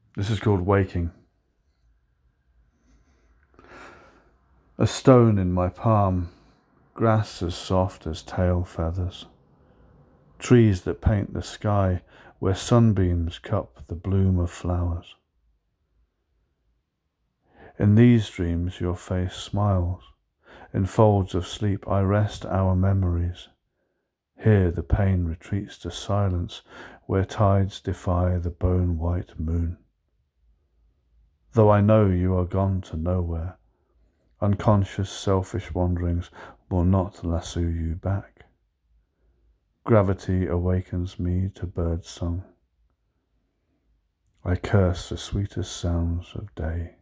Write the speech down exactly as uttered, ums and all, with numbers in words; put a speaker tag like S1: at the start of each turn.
S1: This is called Waking. A stone in my palm, grass as soft as tail feathers, trees that paint the sky where sunbeams cup the bloom of flowers. In these dreams your face smiles. In folds of sleep I rest our memories. Here the pain retreats to silence where tides defy the bone-white moon. Though I know you are gone to nowhere, unconscious selfish wanderings will not lasso you back. Gravity awakens me to bird song. I curse the sweetest sounds of day.